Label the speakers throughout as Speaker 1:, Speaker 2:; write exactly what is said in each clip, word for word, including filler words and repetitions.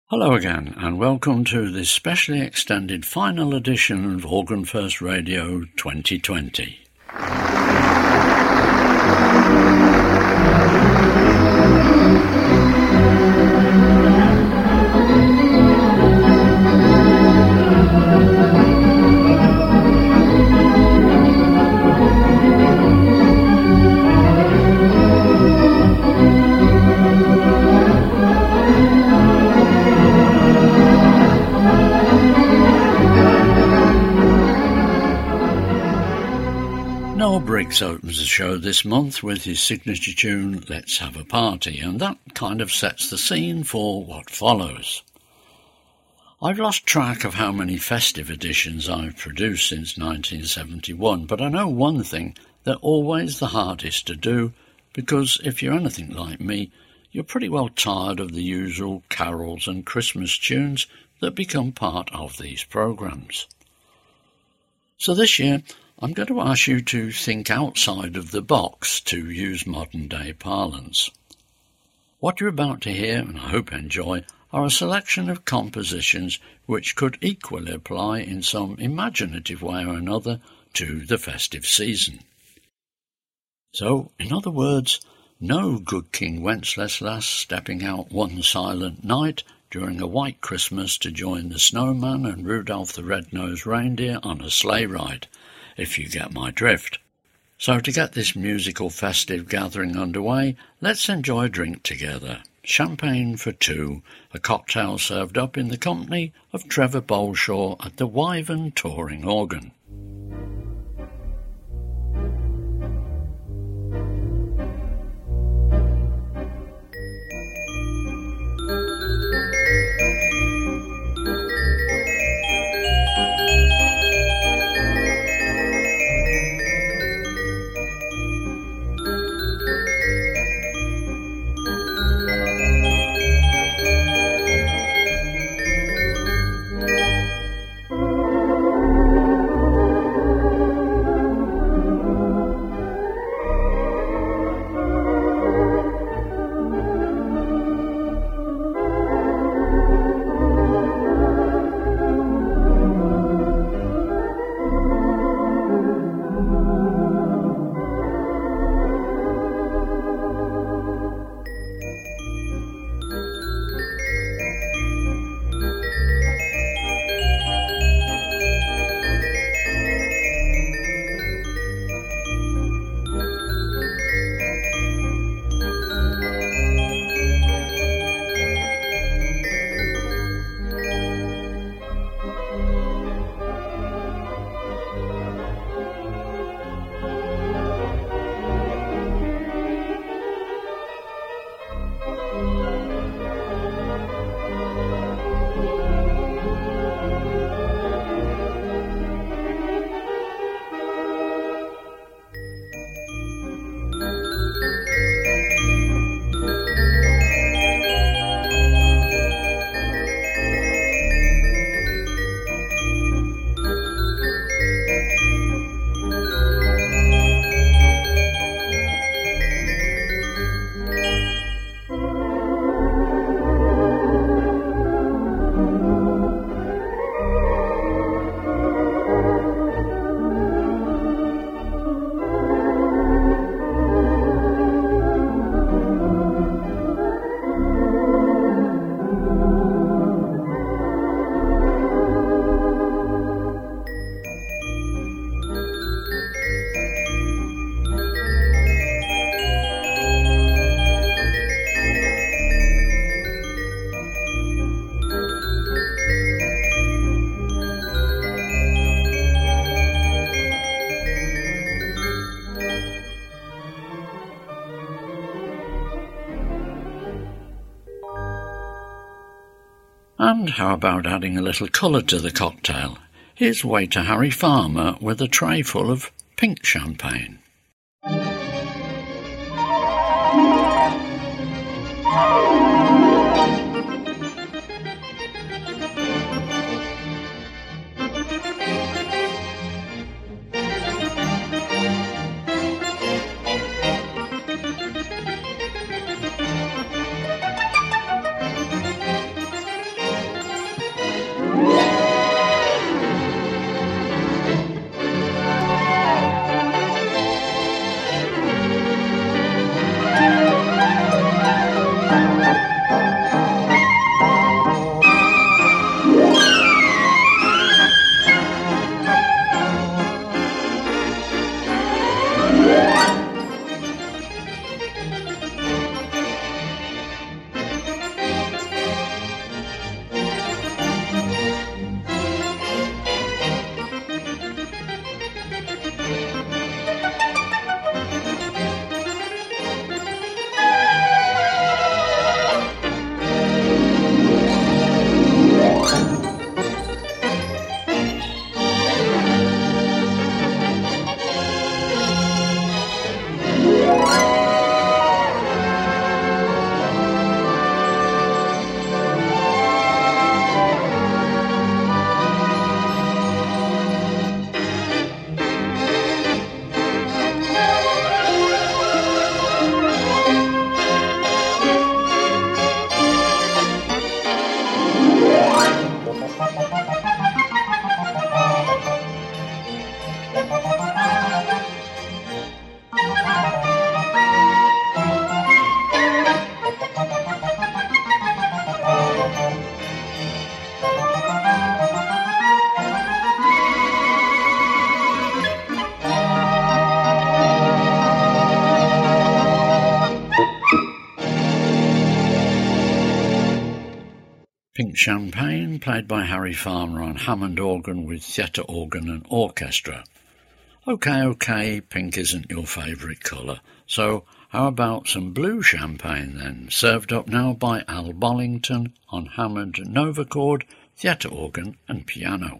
Speaker 1: Hello again, and welcome to this specially extended final edition of Organ First Radio twenty twenty. Noel Briggs opens the show this month with his signature tune, Let's Have a Party, and that kind of sets the scene for what follows. I've lost track of how many festive editions I've produced since nineteen seventy-one, but I know one thing, they're always the hardest to do, because if you're anything like me, you're pretty well tired of the usual carols and Christmas tunes that become part of these programmes. So this year, I'm going to ask you to think outside of the box, to use modern-day parlance. What you're about to hear, and I hope enjoy, are a selection of compositions which could equally apply in some imaginative way or another to the festive season. So, in other words, no good King Wenceslas stepping out one silent night during a white Christmas to join the snowman and Rudolph the Red-Nosed Reindeer on a sleigh ride, if you get my drift. So to get this musical festive gathering underway, let's enjoy a drink together. Champagne for two, a cocktail served up in the company of Trevor Bolshaw at the Wyvern Touring Organ. And how about adding a little colour to the cocktail? Here's waiter Harry Farmer with a tray full of pink champagne. Pink Champagne, played by Harry Farmer on Hammond organ with theatre organ and orchestra. OK, OK, pink isn't your favourite colour, so how about some blue champagne then, served up now by Al Bollington on Hammond Novacord, theatre organ and piano.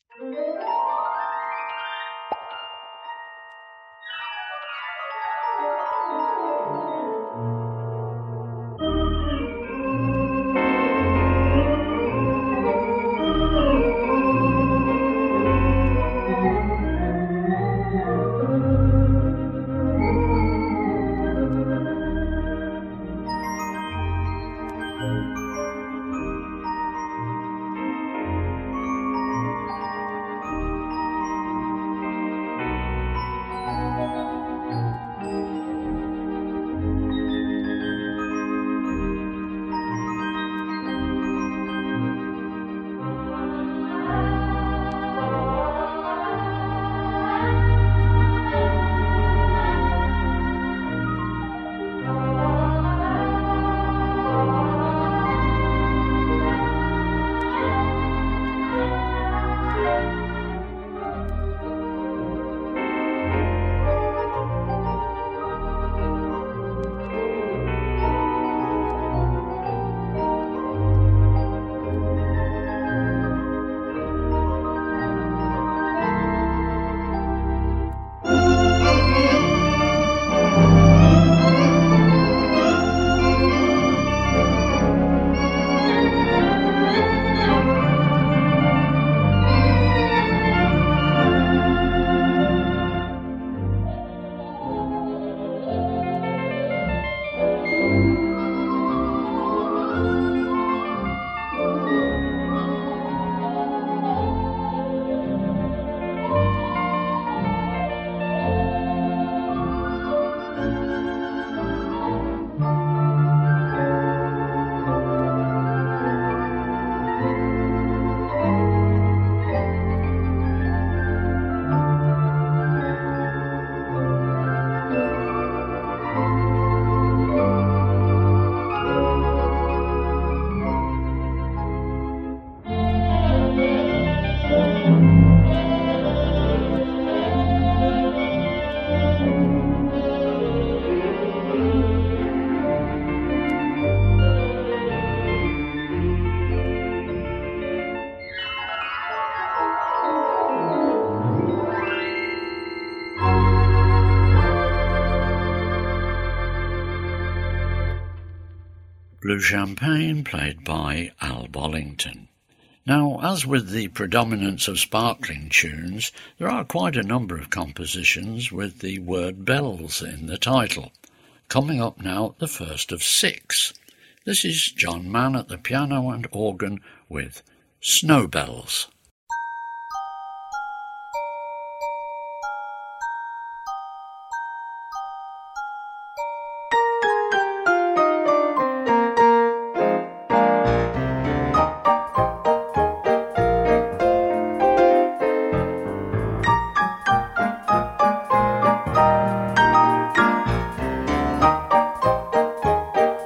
Speaker 1: Blue Champagne, played by Al Bollington. Now, as with the predominance of sparkling tunes, there are quite a number of compositions with the word bells in the title. Coming up now, the first of six. This is John Mann at the piano and organ with Snow Bells.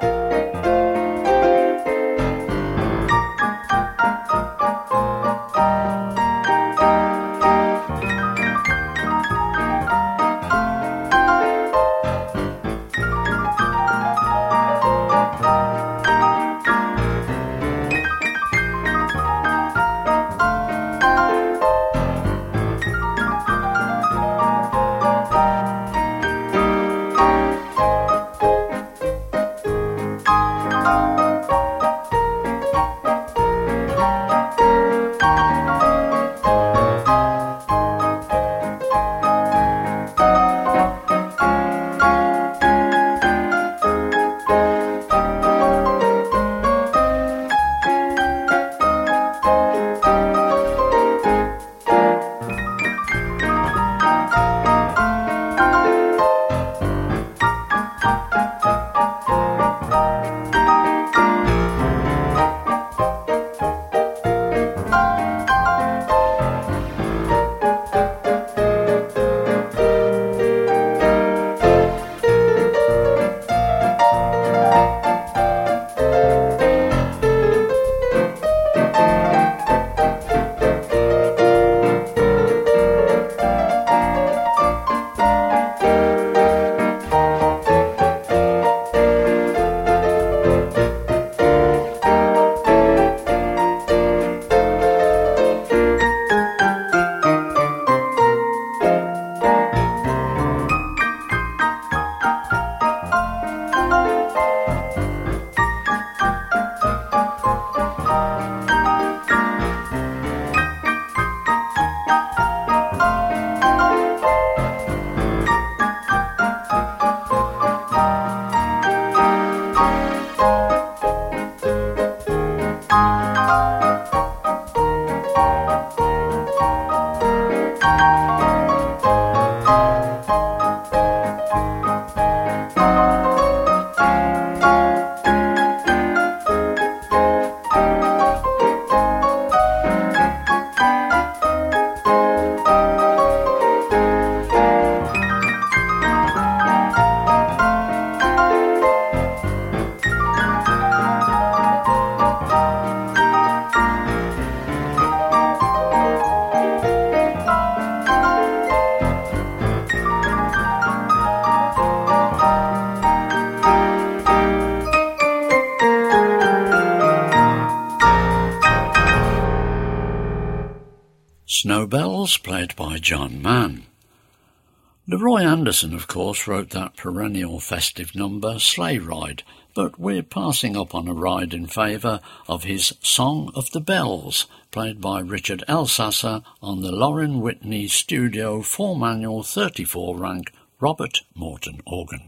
Speaker 2: Thank you.
Speaker 1: Snow Bells, played by John Mann. Leroy Anderson, of course, wrote that perennial festive number, Sleigh Ride, but we're passing up on a ride in favour of his Song of the Bells, played by Richard Elsasser on the Lorin Whitney Studio four manual thirty-four rank Robert Morton organ.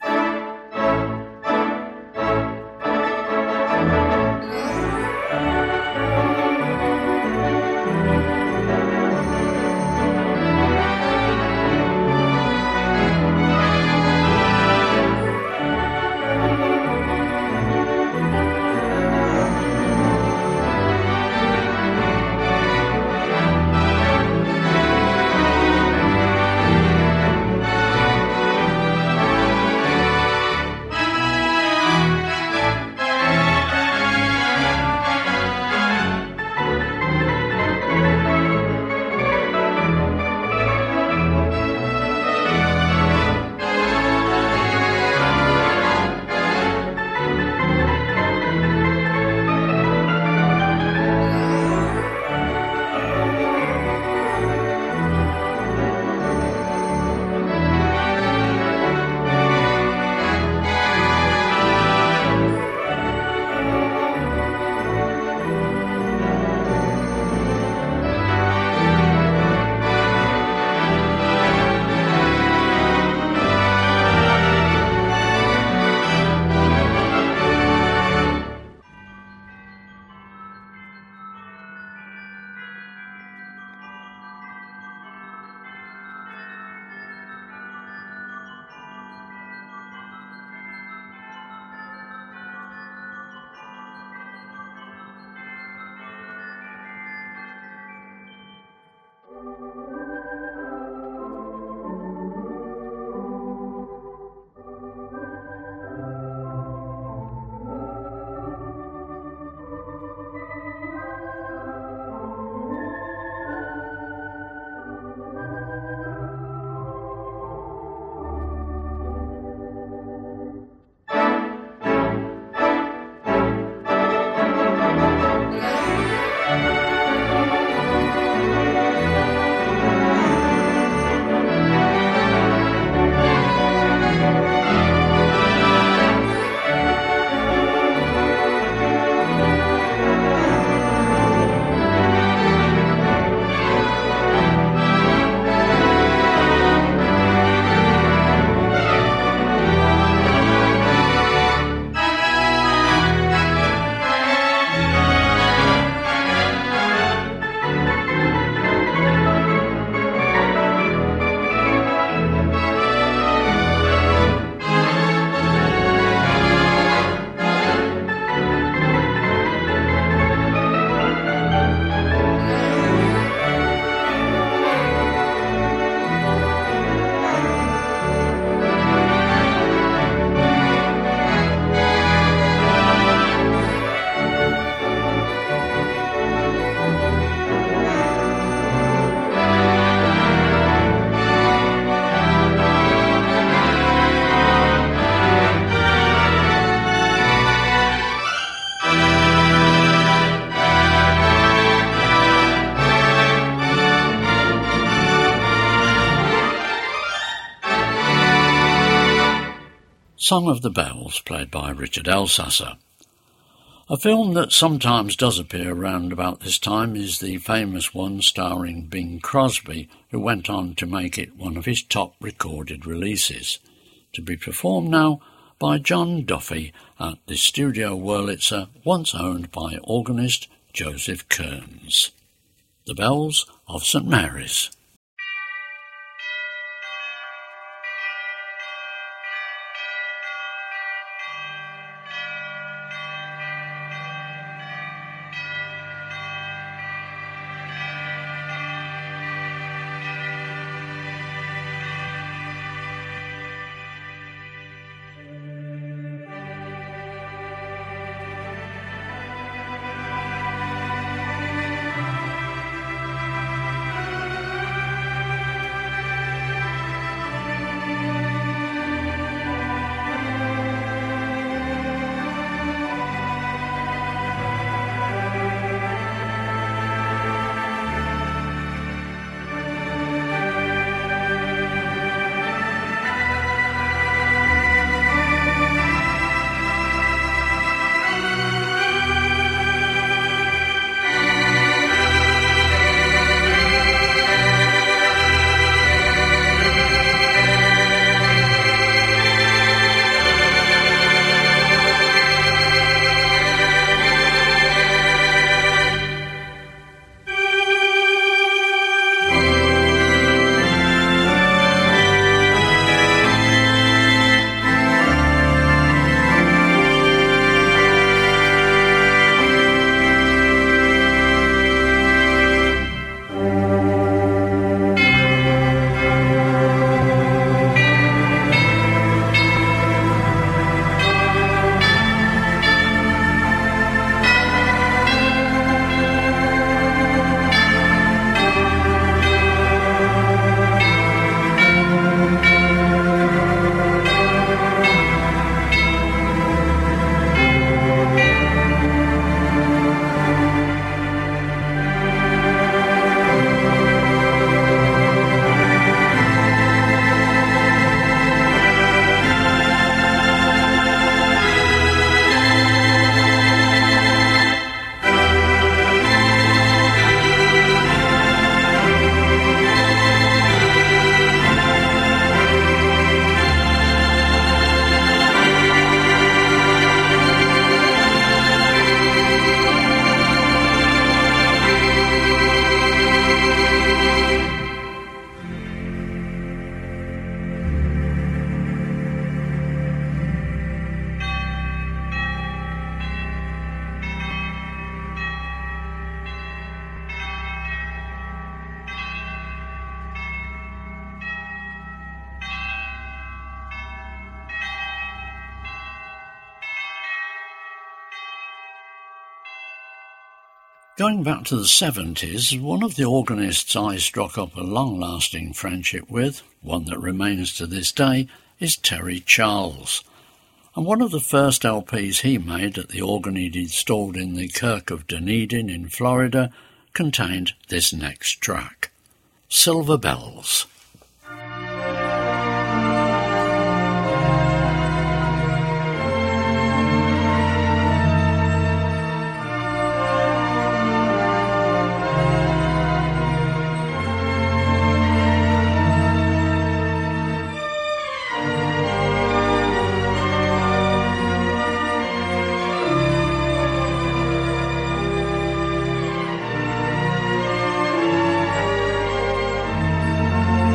Speaker 1: Song of the Bells, played by Richard Elsasser. A film that sometimes does appear around about this time is the famous one starring Bing Crosby, who went on to make it one of his top recorded releases, to be performed now by John Duffy at the Studio Wurlitzer, once owned by organist Joseph Kearns. The Bells of St Mary's. Going back to the seventies, one of the organists I struck up a long-lasting friendship with, one that remains to this day, is Terry Charles. And one of the first L Ps he made at the organ he'd installed in the Kirk of Dunedin in Florida contained this next track, Silver Bells.
Speaker 2: Thank you.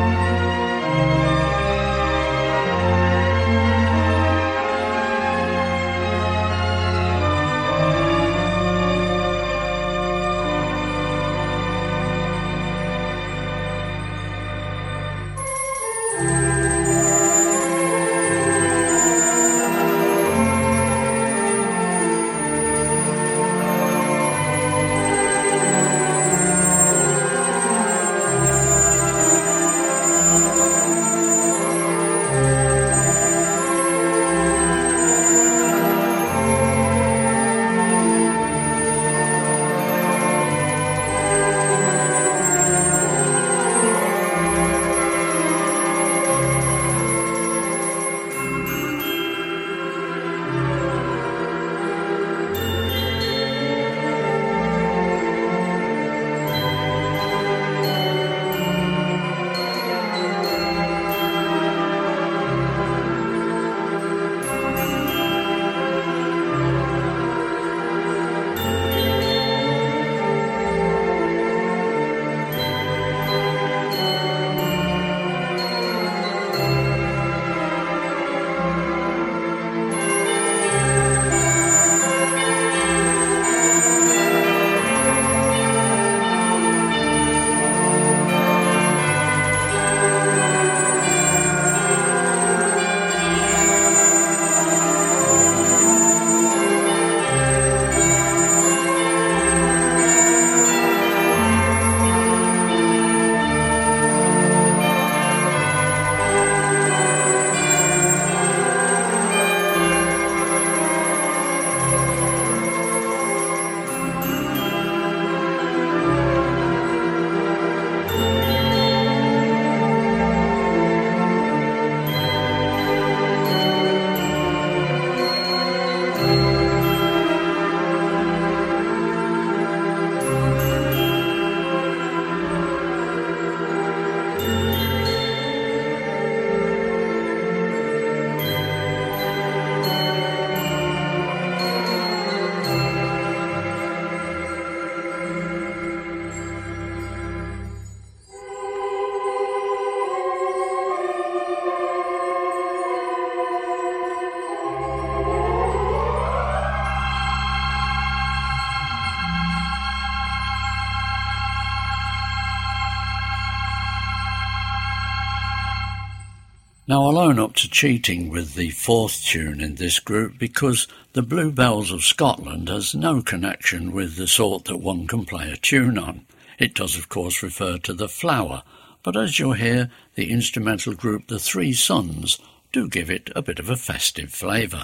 Speaker 1: Now I'll own up to cheating with the fourth tune in this group because the Bluebells of Scotland has no connection with the sort that one can play a tune on. It does of course refer to the flower, but as you'll hear, the instrumental group The Three Sons do give it a bit of a festive flavour.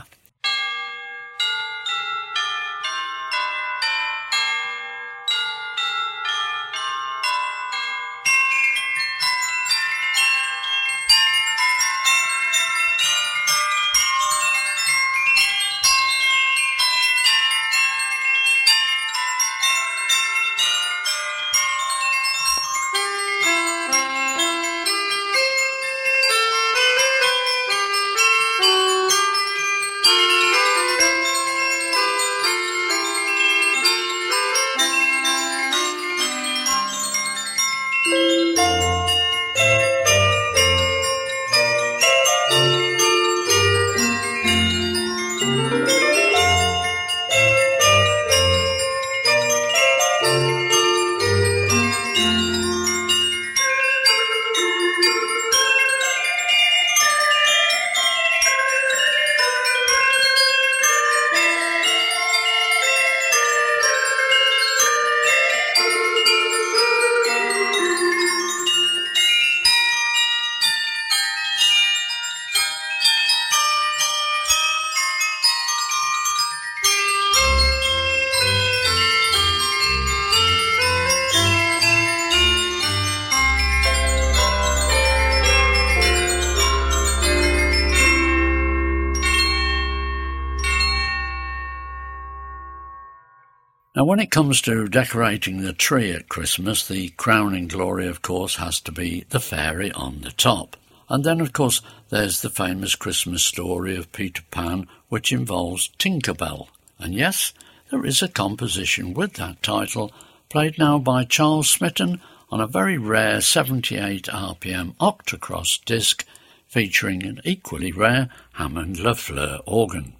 Speaker 1: Now, when it comes to decorating the tree at Christmas, the crowning glory, of course, has to be the fairy on the top. And then, of course, there's the famous Christmas story of Peter Pan, which involves Tinker Bell. And yes, there is a composition with that title, played now by Charles Smitten on a very rare seventy-eight R P M Octocross disc, featuring an equally rare Hammond LaFleur organ.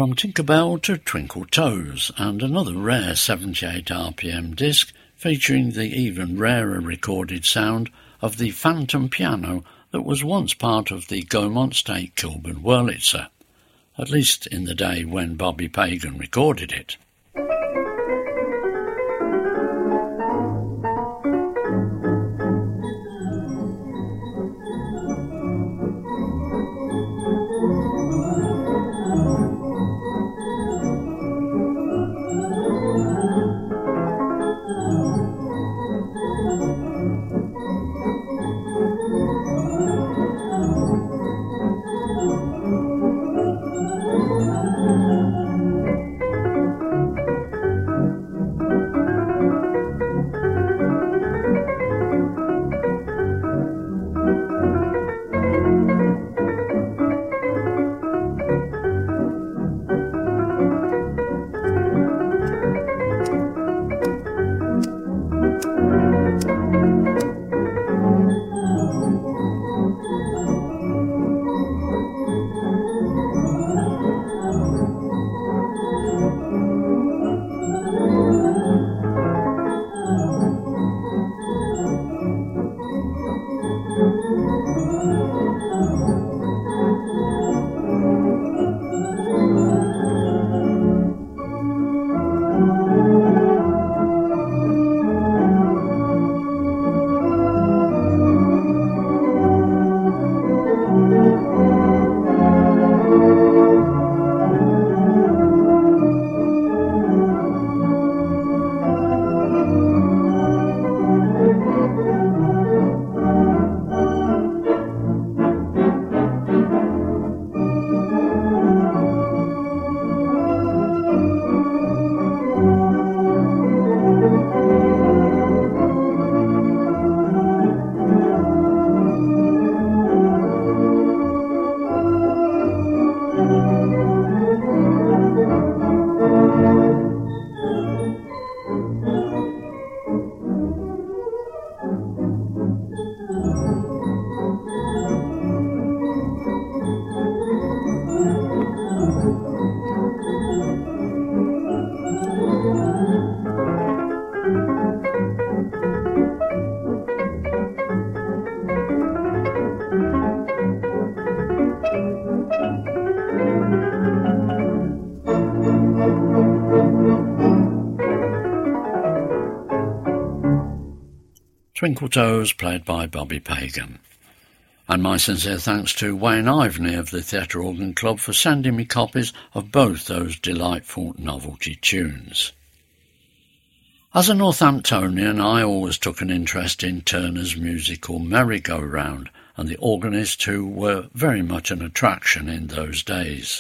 Speaker 1: From Tinkerbell to Twinkle Toes, and another rare seventy-eight R P M disc featuring the even rarer recorded sound of the phantom piano that was once part of the Gaumont State Kilburn Wurlitzer, at least in the day when Bobby Pagan recorded it. Twinkle Toes, played by Bobby Pagan. And my sincere thanks to Wayne Ivney of the Theatre Organ Club for sending me copies of both those delightful novelty tunes. As a Northamptonian, I always took an interest in Turner's musical merry-go-round, and the organist who were very much an attraction in those days.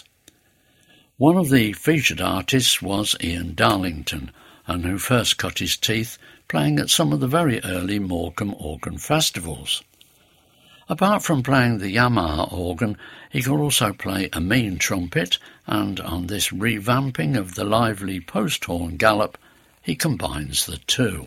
Speaker 1: One of the featured artists was Ian Darlington, and who first cut his teeth playing at some of the very early Morecambe organ festivals. Apart from playing the Yamaha organ, he could also play a mean trumpet, and on this revamping of the lively post-horn gallop, he combines the two.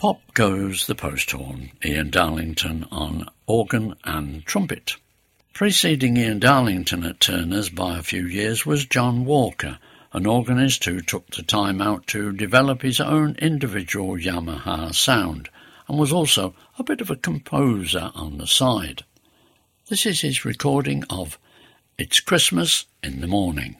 Speaker 1: Pop goes the post horn, Ian Darlington on organ and trumpet. Preceding Ian Darlington at Turner's by a few years was John Walker, an organist who took the time out to develop his own individual Yamaha sound, and was also a bit of a composer on the side. This is his recording of It's Christmas in the Morning.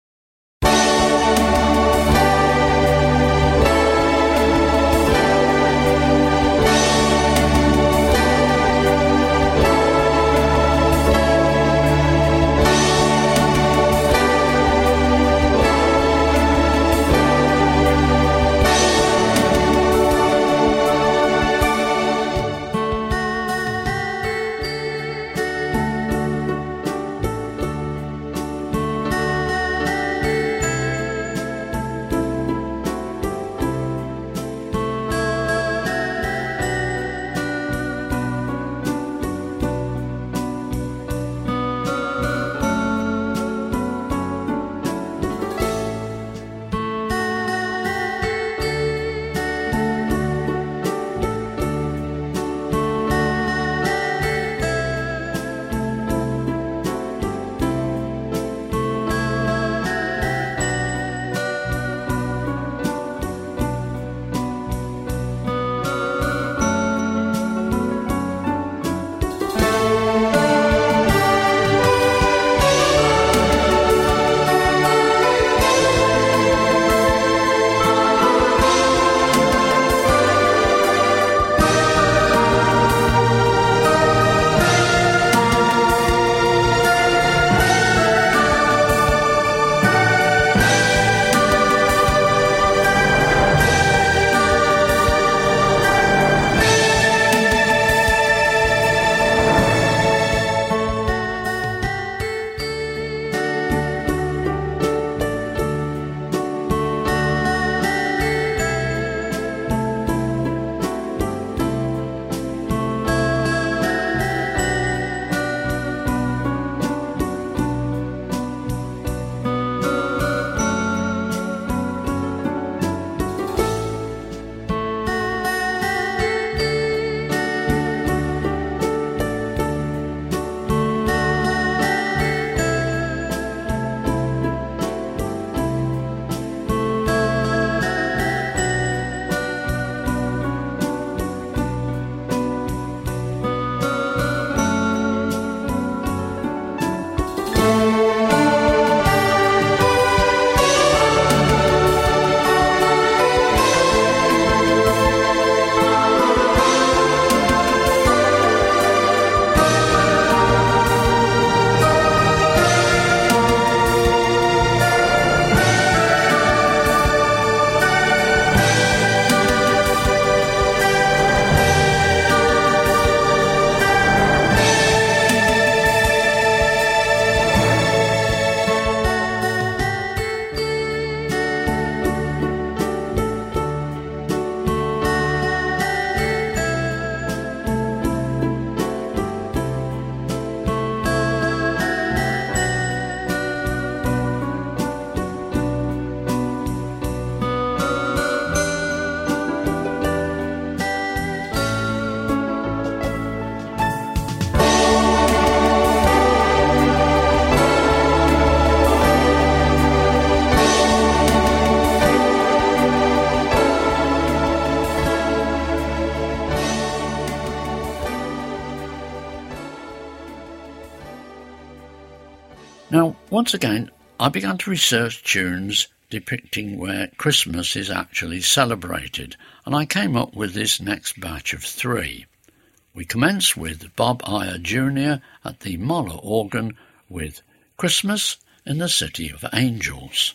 Speaker 1: Now, once again, I began to research tunes depicting where Christmas is actually celebrated, and I came up with this next batch of three. We commence with Bob Iyer Junior at the Moller organ with Christmas in the City of Angels.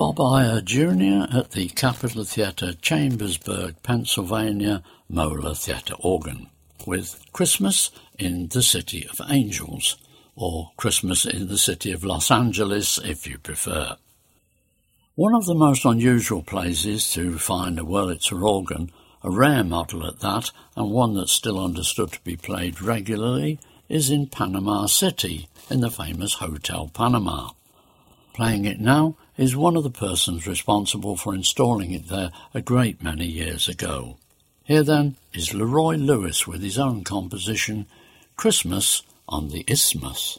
Speaker 1: Bob Iyer Junior at the Capitol Theatre, Chambersburg, Pennsylvania, Moeller Theatre organ, with Christmas in the City of Angels, or Christmas in the City of Los Angeles if you prefer. One of the most unusual places to find a Wurlitzer organ, a rare model at that, and one that's still understood to be played regularly, is in Panama City, in the famous Hotel Panama. Playing it now is one of the persons responsible for installing it there a great many years ago. Here then is Leroy Lewis with his own composition, Christmas on the Isthmus.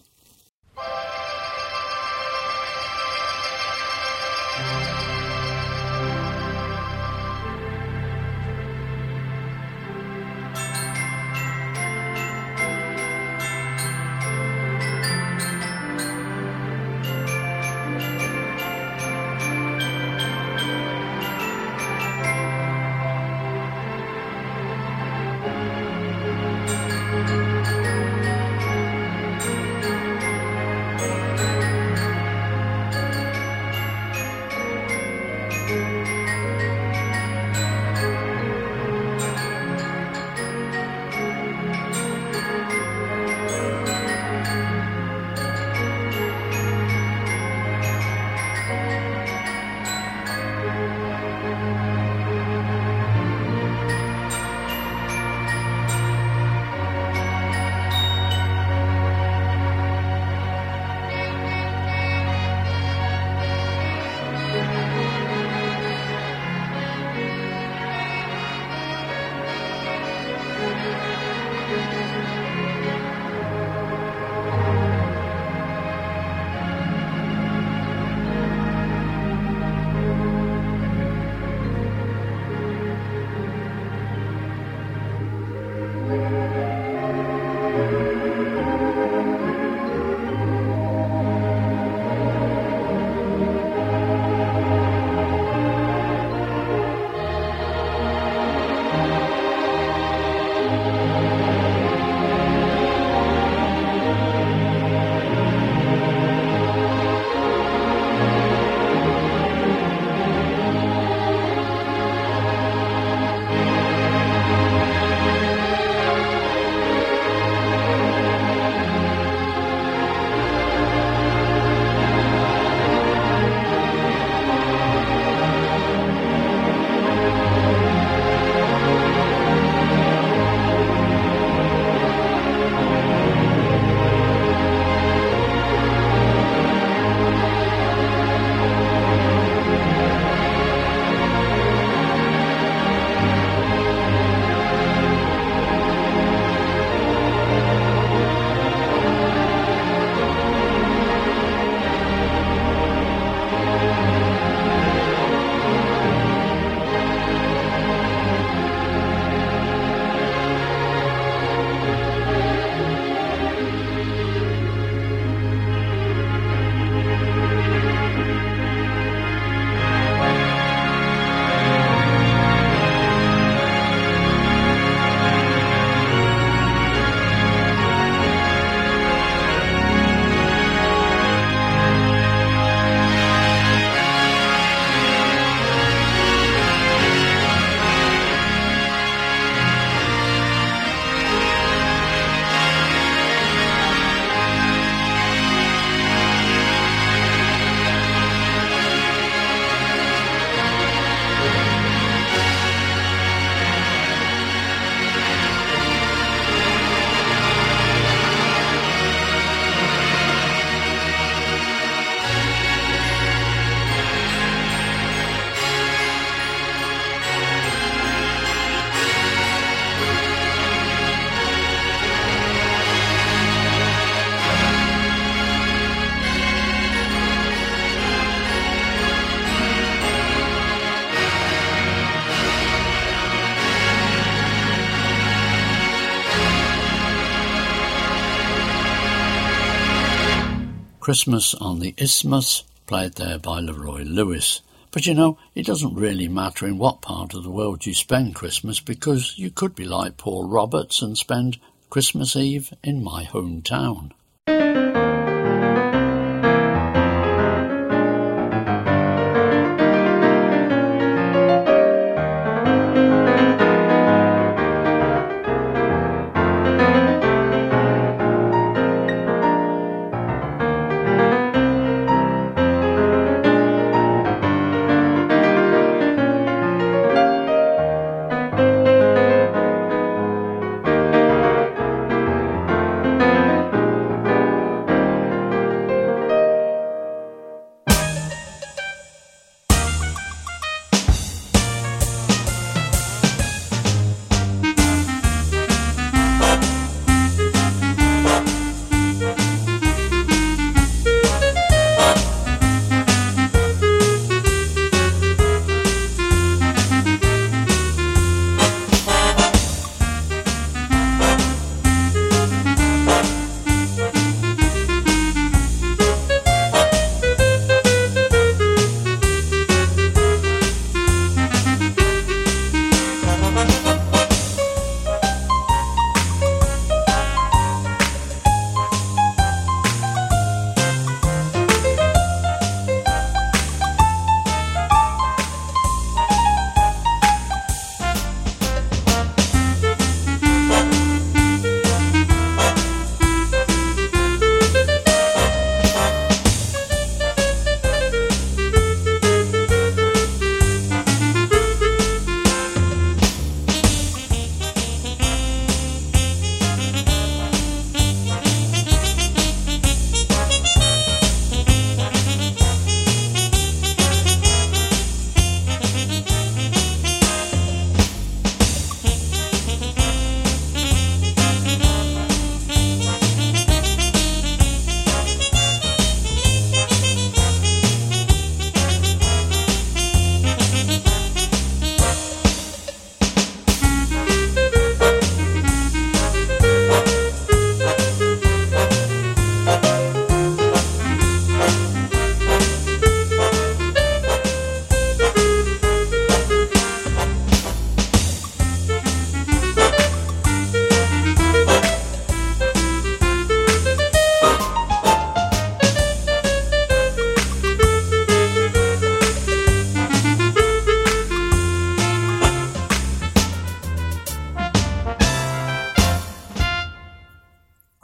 Speaker 1: Christmas on the Isthmus, played there by Leroy Lewis. But you know, it doesn't really matter in what part of the world you spend Christmas, because you could be like Paul Roberts and spend Christmas Eve in my hometown.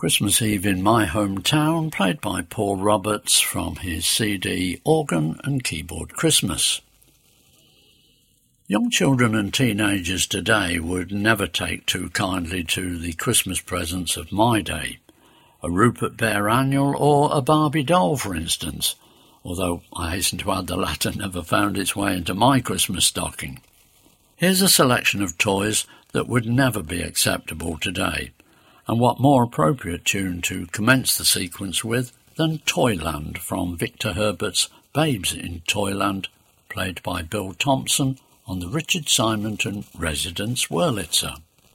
Speaker 1: Christmas Eve in My Hometown, played by Paul Roberts from his C D Organ and Keyboard Christmas. Young children and teenagers today would never take too kindly to the Christmas presents of my day, a Rupert Bear annual or a Barbie doll, for instance, although I hasten to add the latter never found its way into my Christmas stocking. Here's a selection of toys that would never be acceptable today, and what more appropriate tune to commence the sequence with than Toyland from Victor Herbert's Babes in Toyland, played by Bill Thompson on the Richard Simonton Residence Wurlitzer.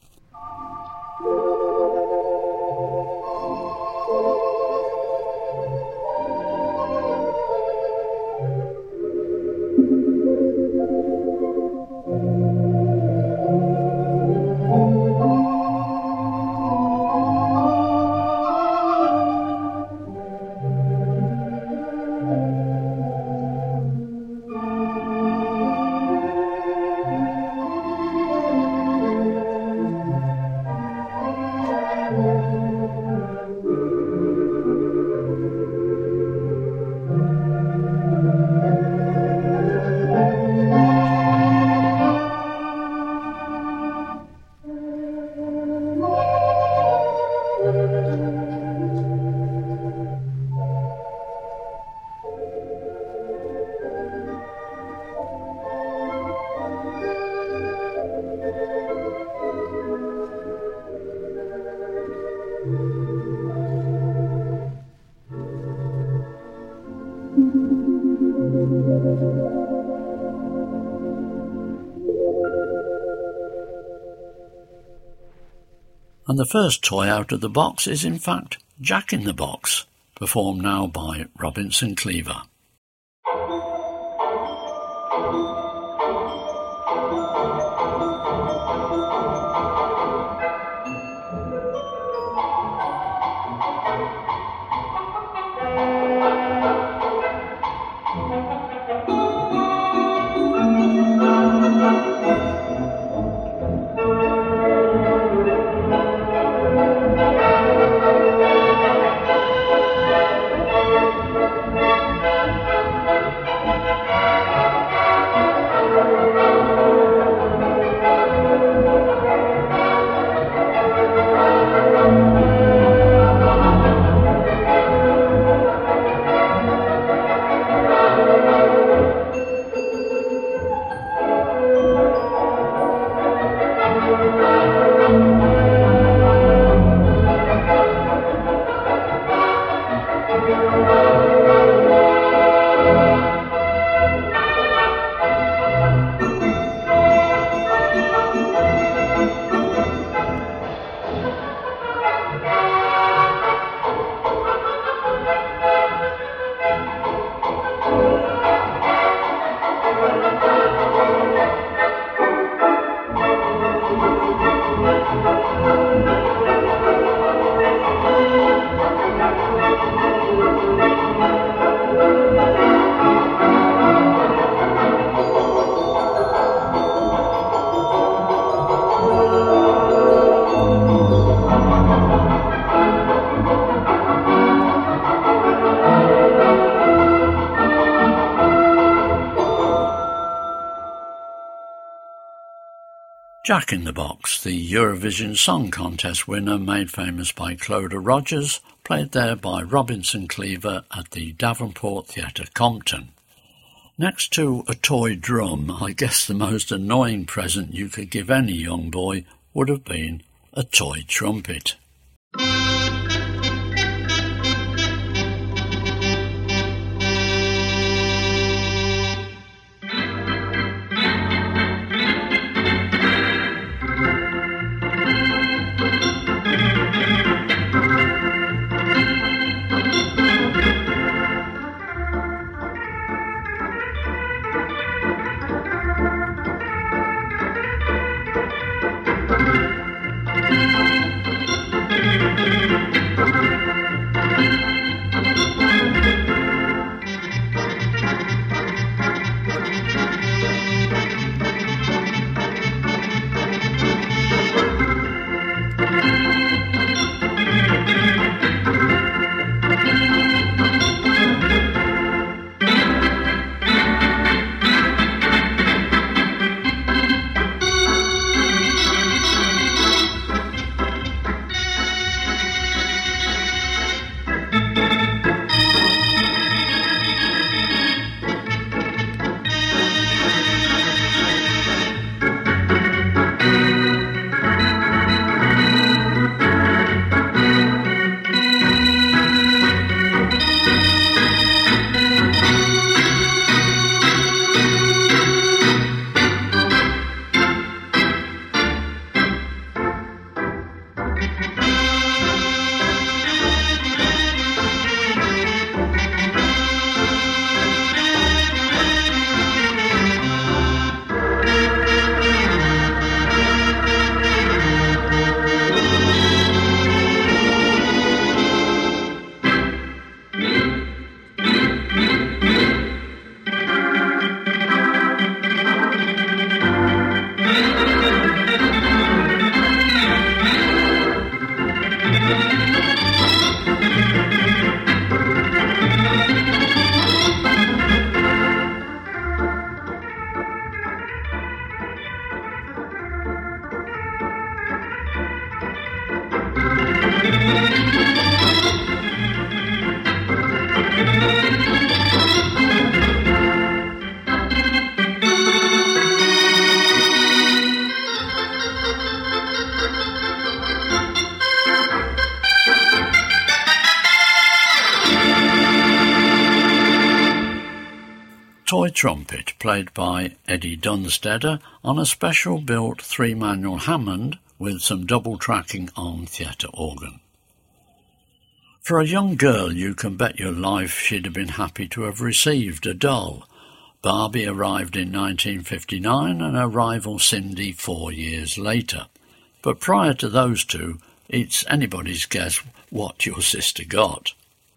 Speaker 1: And the first toy out of the box is in fact Jack in the Box, performed now by Robinson Cleaver. Jack in the Box, the Eurovision Song Contest winner made famous by Clodagh Rogers, played there by Robinson Cleaver at the Davenport Theatre, Compton. Next to a toy drum, I guess the most annoying present you could give any young boy would have been a toy trumpet.
Speaker 2: Thank you.
Speaker 1: trumpet, played by Eddie Dunstedder on a special-built three-manual Hammond with some double-tracking on theatre organ. For a young girl, you can bet your life she'd have been happy to have received a doll. Barbie arrived in nineteen fifty-nine and her rival Cindy four years later. But prior to those two, it's anybody's guess what your sister got.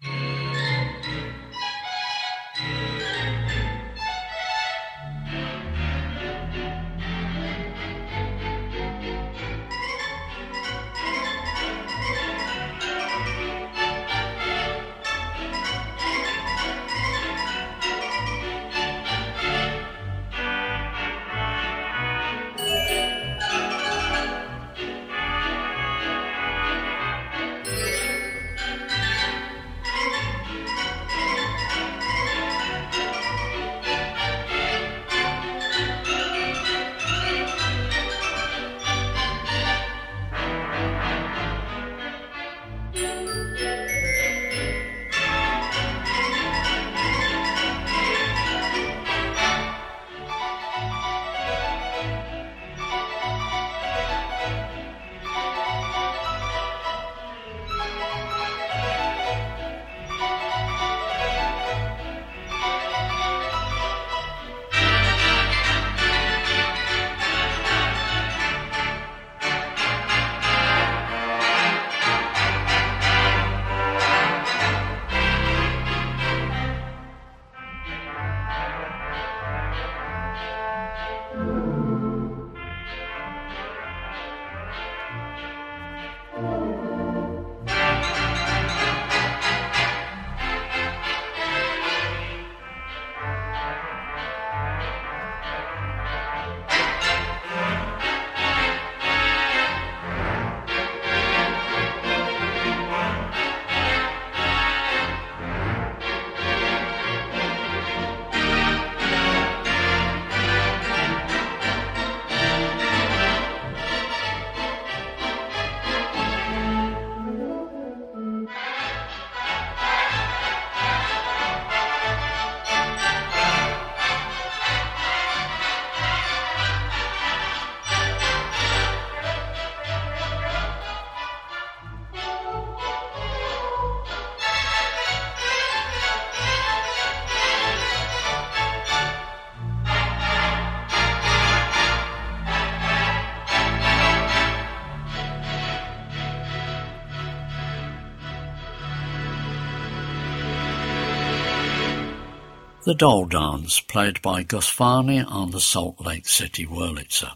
Speaker 1: The Doll Dance, played by Gus Varney on the Salt Lake City Wurlitzer.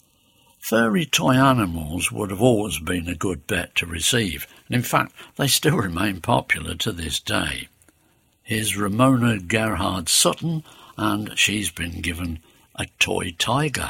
Speaker 1: Furry toy animals would have always been a good bet to receive, and in fact they still remain popular to this day. Here's Ramona Gerhard Sutton, and she's been given a toy tiger.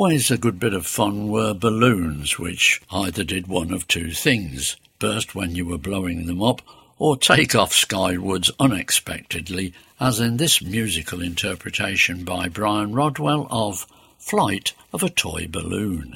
Speaker 1: Always a good bit of fun were balloons, which either did one of two things: burst when you were blowing them up, or take off skywards unexpectedly, as in this musical interpretation by Brian Rodwell of Flight of a Toy Balloon.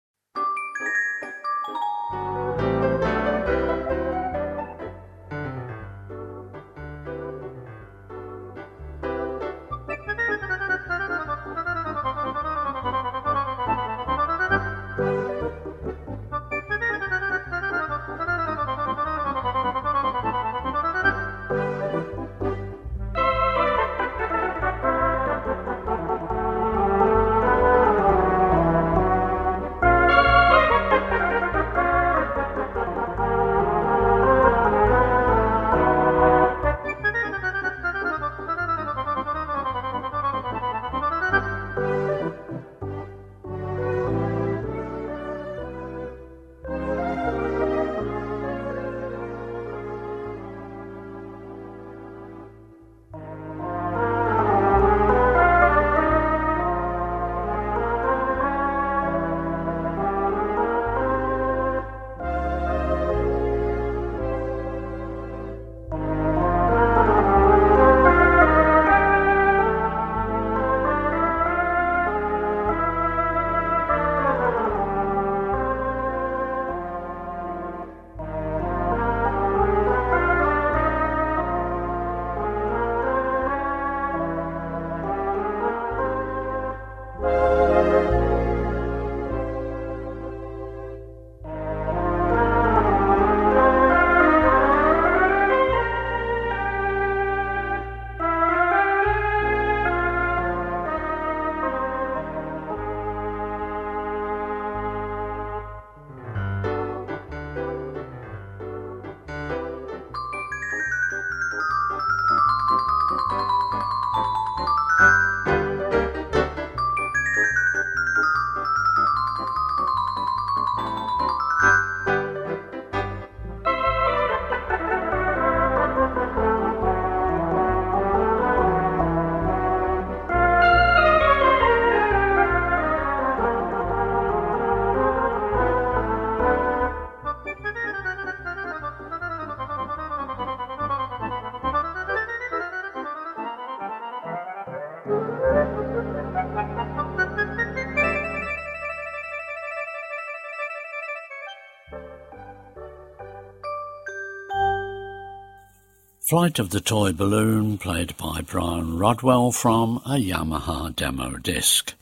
Speaker 1: Flight of the Toy Balloon, played by Brian Rodwell from a Yamaha demo disc.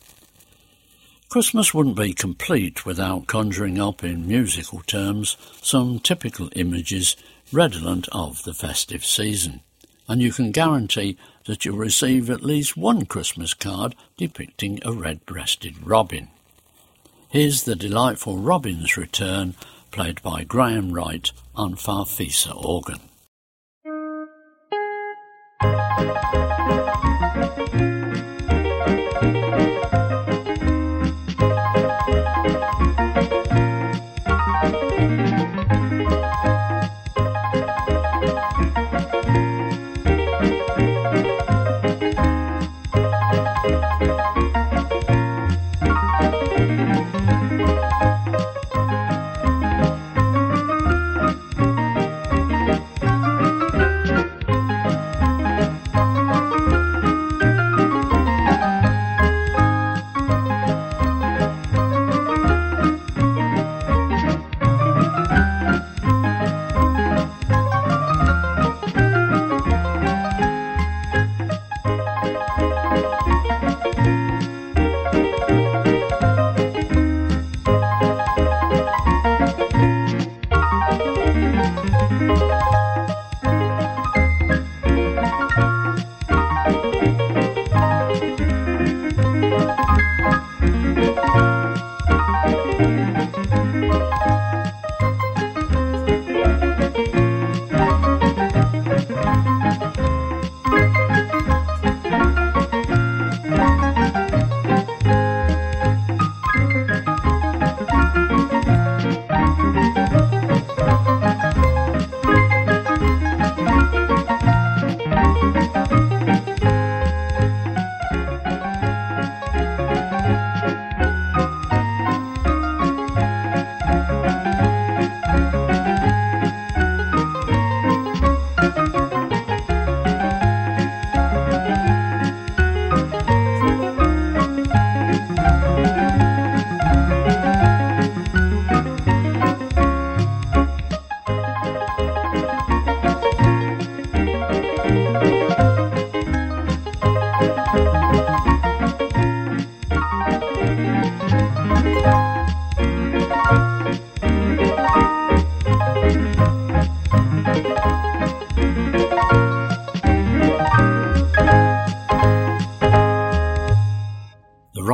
Speaker 1: Christmas wouldn't be complete without conjuring up in musical terms some typical images redolent of the festive season, and you can guarantee that you'll receive at least one Christmas card depicting a red-breasted robin. Here's the delightful Robin's Return, played by Graham Wright on Farfisa organ.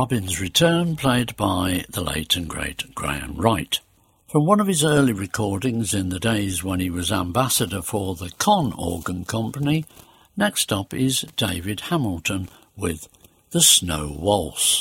Speaker 1: Robin's Return, played by the late and great Graham Wright. From one of his early recordings in the days when he was ambassador for the Conn Organ Company, next up is David Hamilton with The Snow Waltz.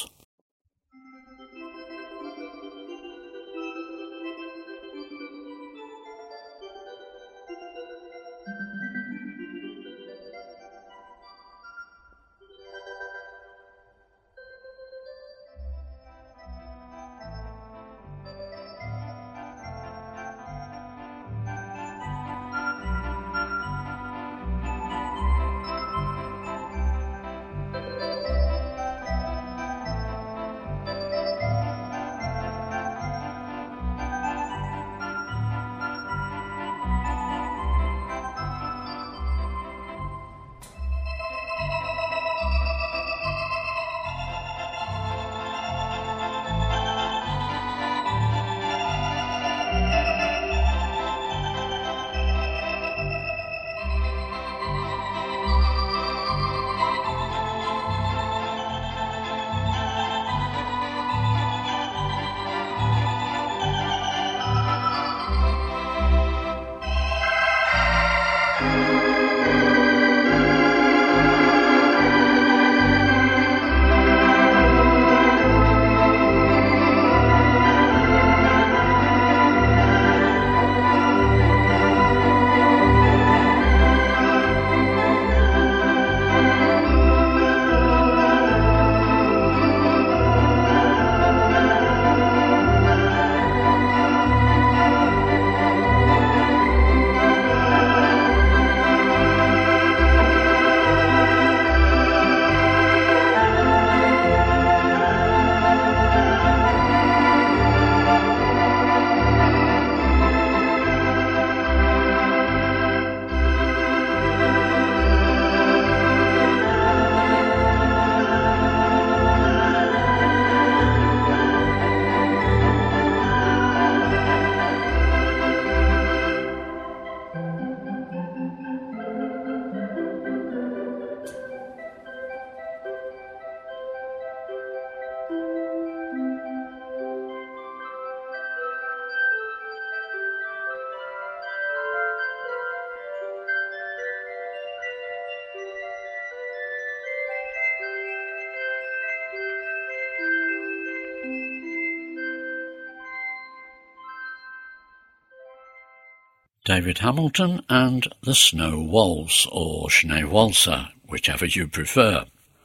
Speaker 1: David Hamilton and The Snow Waltz, or Schneewalzer, whichever you prefer.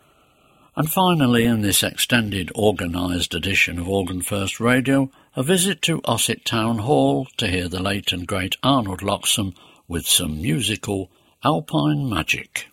Speaker 1: And finally, in this extended organised edition of Organ First Radio, a visit to Ossett Town Hall to hear the late and great Arnold Loxam with some musical Alpine Magic.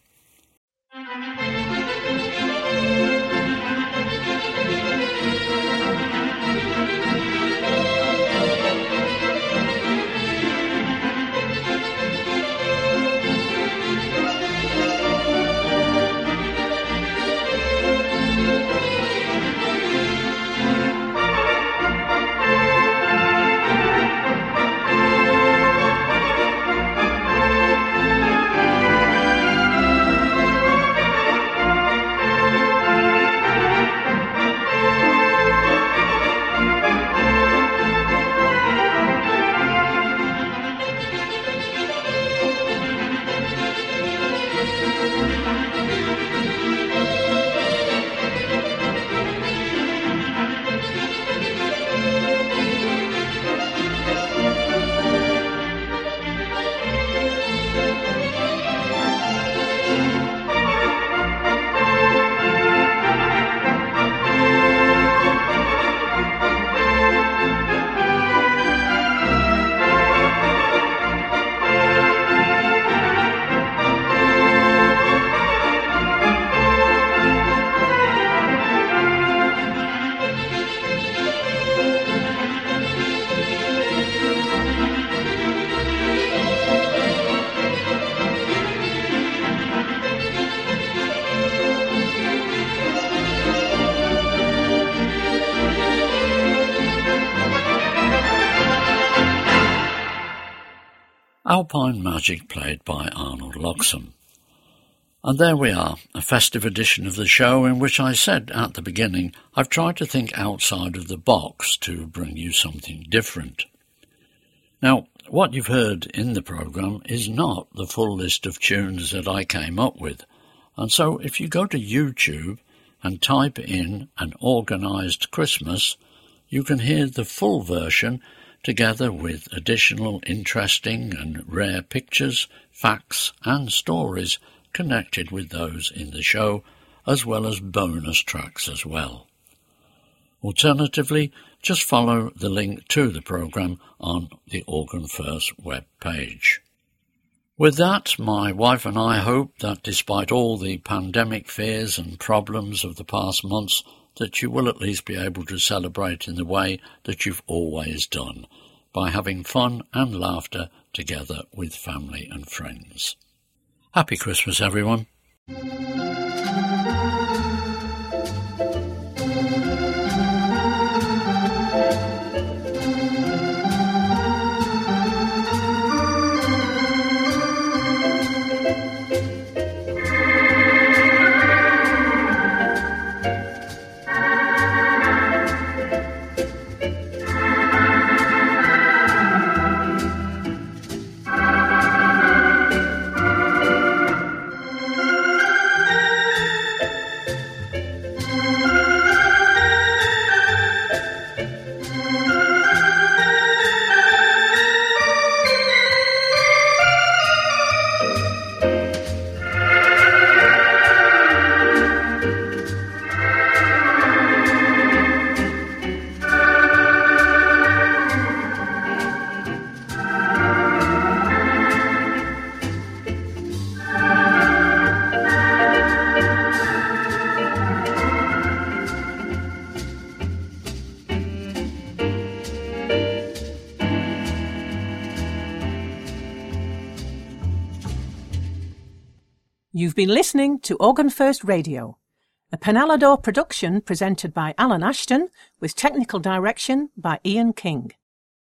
Speaker 1: Alpine Magic, played by Arnold Loxam. And there we are, a festive edition of the show in which I said at the beginning I've tried to think outside of the box to bring you something different. Now, what you've heard in the programme is not the full list of tunes that I came up with, and so if you go to YouTube and type in An Organised Christmas, you can hear the full version together with additional interesting and rare pictures, facts and stories connected with those in the show, as well as bonus tracks as well. Alternatively, just follow the link to the programme on the Organ First web page. With that, my wife and I hope that despite all the pandemic fears and problems of the past months, that you will at least be able to celebrate in the way that you've always done, by having fun and laughter together with family and friends. Happy Christmas, everyone.
Speaker 2: You've been listening to Organ First Radio, a Penalador production presented by Alan Ashton with technical direction by Ian King.